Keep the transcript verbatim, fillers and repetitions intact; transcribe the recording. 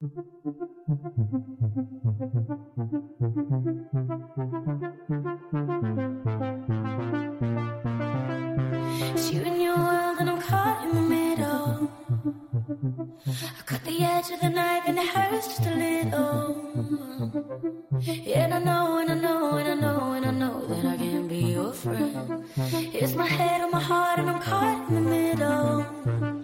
It's you and your world and I'm caught in the middle. I cut the edge of the knife and it hurts just a little. And I know, and I know, and I know, and I know that I can't be your friend. It's my head or my heart and I'm caught in the middle.